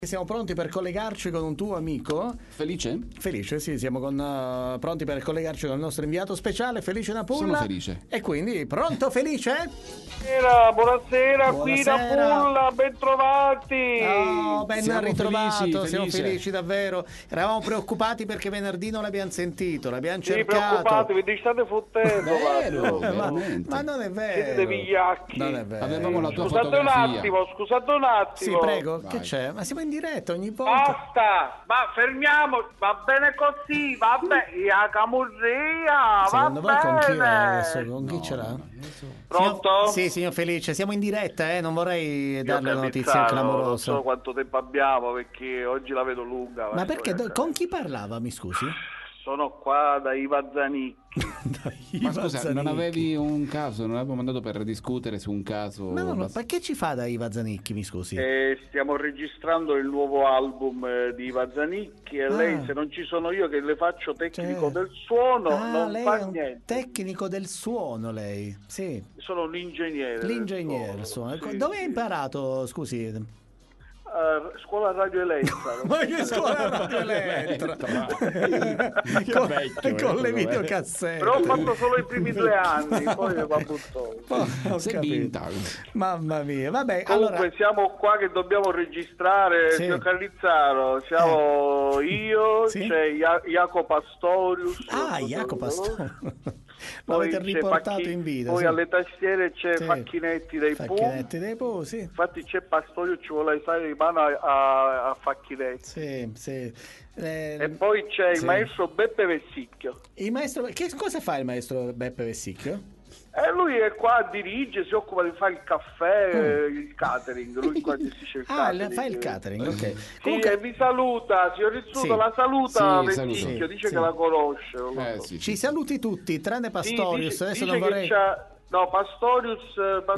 Siamo pronti per collegarci con un tuo amico. Felice? Felice, sì, siamo pronti per collegarci con il nostro inviato speciale, Felice Napulla. Sono felice. E quindi, pronto Felice? Buonasera, qui Napulla, ben trovati. Oh, ben Siamo ritrovato, felici, siamo Felice. felici davvero. Eravamo preoccupati perché venerdì non l'abbiamo sentito, l'abbiamo Sì, cercato. preoccupatevi, vi state fottendo. Vero, guarda. veramente. Ma non è vero. Siete dei vigliacchi. Non è vero. Avevamo la tua Scusate fotografia. scusate un attimo. Sì, prego, Vai. che c'è? Ma siamo in diretta ogni volta. Basta, ma fermiamo, va bene così, vabbè, la camurria, Secondo voi va con chi è bene. adesso? Con chi ce l'ha? Pronto? Sì, signor Felice, siamo in diretta, non vorrei darle una notizia Non clamorosa. so quanto tempo abbiamo perché oggi la vedo lunga. Ma perché? Con chi parlava, mi scusi? Sono qua da Iva Zanicchi. Ma scusa, non avevi un caso, non avevo mandato per discutere su un caso? Ma non lo, perché ci fa da Iva Zanicchi, mi scusi? Stiamo registrando il nuovo album di Iva Zanicchi e lei, se non ci sono io che le faccio tecnico del suono, non lei fa è un niente. tecnico del suono, lei? Sì. Sono un ingegnere. L'ingegnere, del suono. suono. Sì, Dove hai sì. imparato, scusi? Scuola Radio Elettra. Ma che scuola Radio Elettra? con le videocassette. Però ho fatto solo i primi 2 anni, poi va buttato. Ho Sei capito. vinta. Mamma mia, vabbè, Comunque allora siamo qua che dobbiamo registrare, Sì. signor Carnizzaro, siamo io, Sì. c'è Jacopo Pastorius. Jacopo Poi l'avete c'è riportato in video. Poi sì. alle tastiere c'è Sì. Facchinetti dei Facchinetti dei Pooh, sì. Infatti c'è Pastorius, ci vuole stare di mano a Facchinetti. Sì, sì. E poi c'è sì. il maestro Beppe Vessicchio. Il maestro, che cosa fa il maestro Beppe Vessicchio? Lui è qua, dirige, si occupa di fare il caffè, il catering. Lui qua gestisce il catering. Fa il catering, ok. Sì, e vi saluta, signor Rizzuto, Sì. la saluta Sì, Vessicchio, saluto. dice Sì. che la conosce. non lo so. Sì. Ci saluti tutti, tranne Pastorius. Sì, Adesso dice non che vorrei. No, Pastorius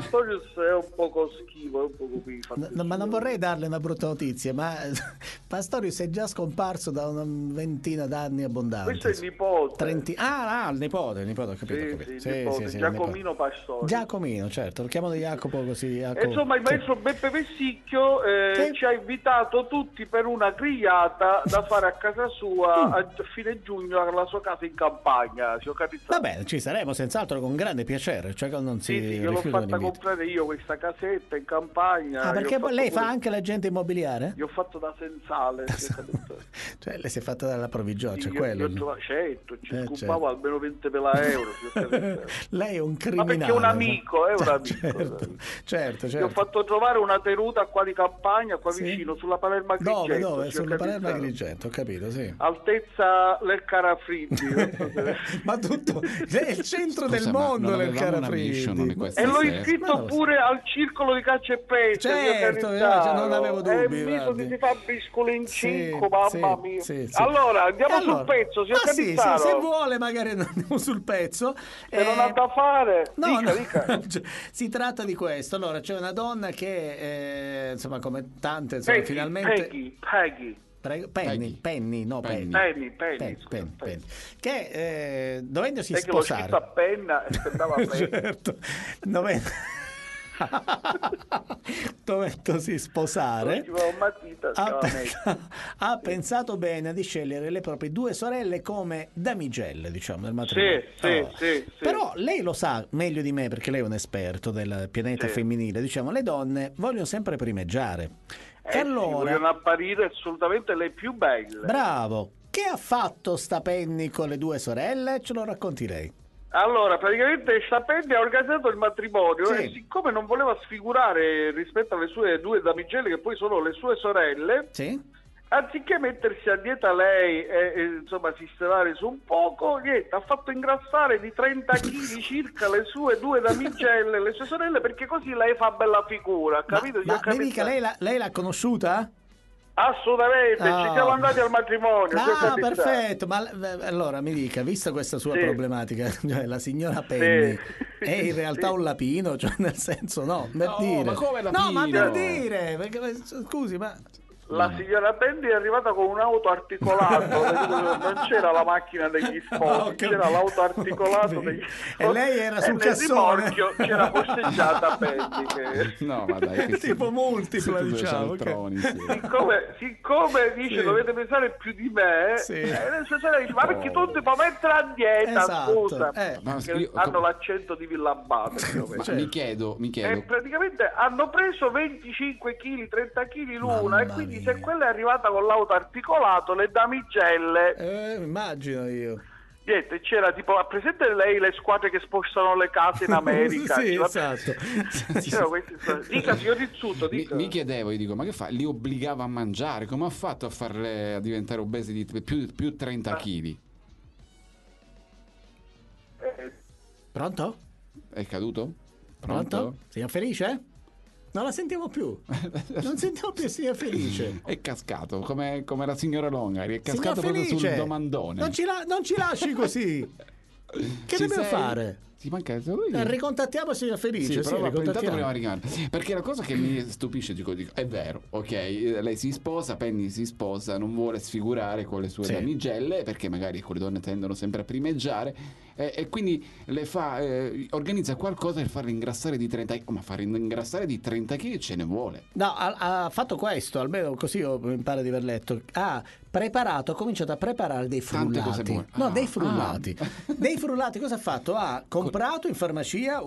è un poco schivo, è un poco pifa. Ma non vorrei darle una brutta notizia, ma Pastorius è già scomparso da una ventina d'anni abbondanti. Questo è il nipote. il nipote, ho capito. Sì, ho capito. sì, il nipote, il Giacomino nipote. Pastorius. Giacomino, certo, lo chiamano Jacopo così. Jacopo. Insomma, il maestro Beppe Vessicchio Che- ci ha invitato tutti per una grigliata da fare a casa sua a fine giugno alla sua casa in campagna. Va bene, ci saremo senz'altro con grande piacere, cioè che non si Sì, gliel'ho rifiuta fatta l'invito. comprare io questa casetta in campagna. Perché Gli ho fatto lei pure- fa anche l'agente immobiliare? Gli ho fatto da sensale. Cioè lei si è fatta dalla provvigione, cioè quello. Certo, ci certo. scupavo almeno 20.000 euro. Lei è un Ma criminale. perché è un amico, è un amico. Certo. Gli ho fatto trovare una tenuta qua di campagna, qua Sì. vicino, sulla Palermo Agrigento. Dove? signor Sulla Palermo Capitano. Agrigento, ho capito, sì. Altezza del Carafriddi. non so se- Ma tutto è il centro del Scusa, ma mondo non del avevamo una mission Carafriddi. di questa E l'ho sera? iscritto Ma lo so. pure al circolo di caccia e pesca. Certo, non avevo dubbi, E visto guardi. che si fa biscolo in Sì, 5, mamma sì, mia. sì. Allora, andiamo Allora, sul pezzo, signor ma sì, Canizzaro. se vuole magari andiamo sul pezzo. Se non ha da fare, No, dica. si tratta di questo. Allora, c'è una donna che, insomma, come tante, insomma, Peggy, finalmente. Peggy. Prego, Peggy. Penny, no, Penny. Penny, scusa, Penny. Che dovendosi Perché l'ho scritto a sposare. penna e sembrava penna. Certo. Dovendosi sposare. Ci va un matita, Ha pensato bene di scegliere le proprie 2 sorelle come damigelle, diciamo, del matrimonio. Sì. Però lei lo sa meglio di me, perché lei è un esperto del pianeta Sì. femminile. Diciamo, le donne vogliono sempre primeggiare. E Sì, allora, vogliono apparire assolutamente le più belle. bravo, che ha fatto sta Penny con le 2 sorelle? Ce lo racconti lei. Allora, praticamente Penny ha organizzato il matrimonio Sì. e siccome non voleva sfigurare rispetto alle sue 2 damigelle, che poi sono le sue sorelle, Sì? anziché mettersi a dieta lei e insomma sistemare su un poco, niente, ha fatto ingrassare di 30 kg circa le sue 2 damigelle, le sue sorelle, perché così lei fa bella figura, capito? Ma mi dica, lei l'ha conosciuta? Assolutamente, Ah. ci siamo andati al matrimonio. Ah, perfetto. Ma allora mi dica, vista questa sua Sì. problematica, cioè la signora Penny è in realtà Sì. un lapino, cioè nel senso, no, per No, dire. ma come No, ma lapino? per dire, perché scusi, ma La signora Penny è arrivata con un auto articolato, non c'era la macchina degli sposi, c'era l'auto articolato degli sposi. E lei era sul cassone. C'era posteggiata Penny. Che... No, ma dai, che tipo multipla, diciamo. Siccome dice dovete pensare più di me, le sue sorelle dice, ma perché tu ti puoi mettere a dieta, scusa. Hanno l'accento di Villabate. Mi chiedo. E praticamente hanno preso 25 kg, 30 kg l'una, e quindi se quella è arrivata con l'auto articolato, le damigelle, immagino io. Niente, c'era tipo, presente lei le squadre che spostano le case in America? Sì, esatto. Dica, signor Rizzuto, dica. Mi chiedevo, io dico, ma che fa? Li obbligava a mangiare? Come ha fatto a farle a diventare obesi di più 30 kg? Pronto? È caduto? Pronto? Signor Felice? Non la sentiamo più. Non sentiamo più signor Felice. È cascato, come la signora Longari. È cascato proprio sul domandone. Non ci lasci così. Che dobbiamo fare? Ti manca ricontattiamo il signor Felice. Sì, però intanto prima arrivare. Perché la cosa che mi stupisce, dico, è vero, ok, lei si sposa, Penny si sposa, non vuole sfigurare con le sue damigelle, perché magari le donne tendono sempre a primeggiare, e quindi le fa organizza qualcosa per farle ingrassare di 30 kg. Ma fare ingrassare di 30 kg ce ne vuole. No, ha fatto questo, almeno così mi pare di aver letto. Ha cominciato a preparare dei frullati. Dei frullati. Dei frullati, cosa ha fatto? Ha comprato in farmacia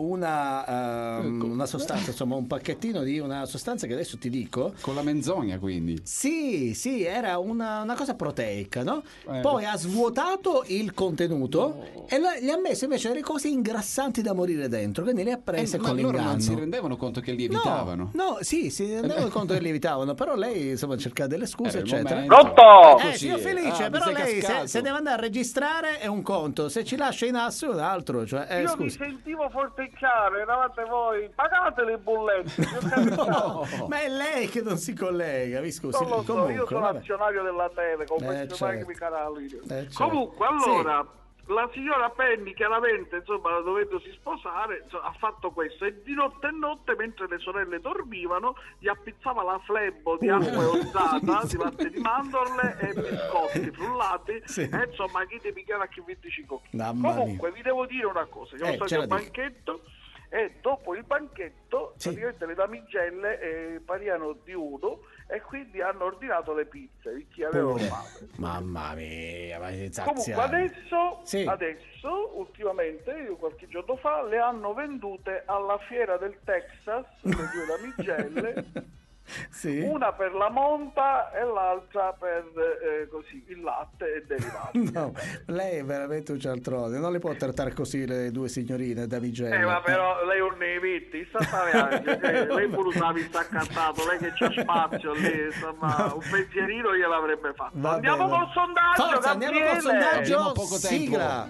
una sostanza, insomma un pacchettino di una sostanza che adesso ti dico. Con la menzogna, quindi. Sì, era una cosa proteica, no? Poi ha svuotato il contenuto e gli ha messo invece delle cose ingrassanti da morire dentro, quindi le ha prese con l'inganno. Loro non si rendevano conto che lievitavano. No, sì, si rendevano conto che lievitavano, però lei insomma cercava delle scuse, eccetera. Pronto! Signor Felice, però lei se deve andare a registrare è un conto, se ci lascia in asso è un altro. Io mi sentivo forteggiare, eravate voi, pagate le bollette. Ma è lei che non si collega, mi scusi. Non lo so, comunque, io sono azionario della Tele, certo. canali. Certo. Comunque, allora... La signora Penny, chiaramente, insomma, dovendosi sposare, ha fatto questo, e di notte in notte, mentre le sorelle dormivano, gli appizzava la flebo di acqua ozzata, di latte di mandorle e biscotti frullati, e insomma, chi ti picchiava a chi 25 kg. Comunque, vi devo dire una cosa, siamo stati al banchetto, e dopo il banchetto, praticamente le damigelle parivano di uno, e quindi hanno ordinato le pizze di chi aveva fame. Mamma mia, ma comunque adesso ultimamente, qualche giorno fa, le hanno vendute alla fiera del Texas, le due damigelle. Una per la monta e l'altra per il latte e derivati. No, lei è veramente un cialtrone, non le può trattare così le due signorine damigelle. Ma però lei non ne vitti, lei pure usavi staccattato, lei che c'ha spazio lì, insomma, un pensierino gliel'avrebbe fatto. Andiamo col sondaggio. Forza, andiamo col sondaggio. Abbiamo poco tempo. Sigla.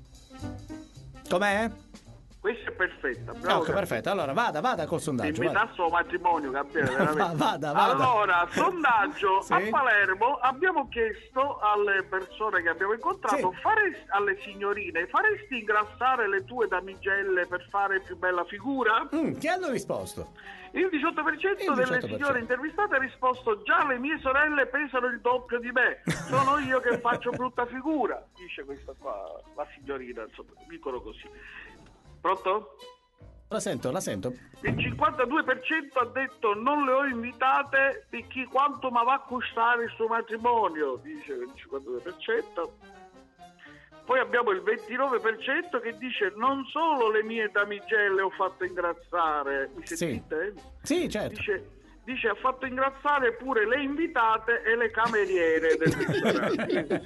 Com'è? Questa è perfetta. Perfetto. Allora vada col sondaggio. Mi dà suo matrimonio, Gabriele, veramente. Vada. Allora, sondaggio. A Palermo abbiamo chiesto alle persone che abbiamo incontrato, alle signorine, faresti ingrassare le tue damigelle per fare più bella figura? Chi hanno risposto? Il 18% delle signore intervistate ha risposto: già le mie sorelle pesano il doppio di me, sono io che faccio brutta figura, dice questa qua, la signorina, insomma, dicono così. Pronto? La sento. Il 52% ha detto non le ho invitate perché quanto mi va a costare il suo matrimonio, dice il 52%. Poi abbiamo il 29% che dice non solo le mie damigelle ho fatto ingrassare. Mi sentite? Sì, certo. Dice ha fatto ingrassare pure le invitate e le cameriere del ristorante.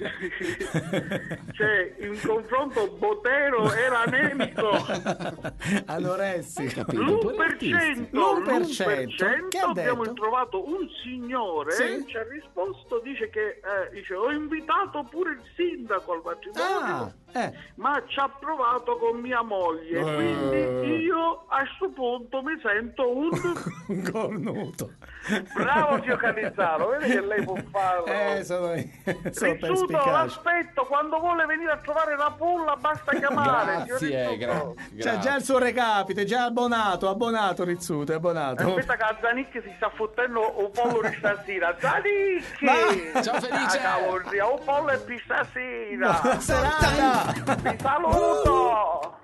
Cioè, in confronto Botero era anemico. Anoressico. L'1% abbiamo trovato un signore ci ha risposto, dice che ho invitato pure il sindaco al matrimonio. ma ci ha provato con mia moglie, quindi io a sto punto mi sento un cornuto. Bravo zio Canizzaro, vedi che lei può farlo. Sono Rizzuto, l'aspetto, quando vuole venire a trovare la pulla basta chiamare. Grazie. C'è già il suo recapite, già abbonato Rizzuto, è abbonato. Aspetta che Zanicchi si sta fottendo un pollo di stasera. Zanicchi! Ciao Felice! Un pollo e pistasera! Buona serata! Vi saluto!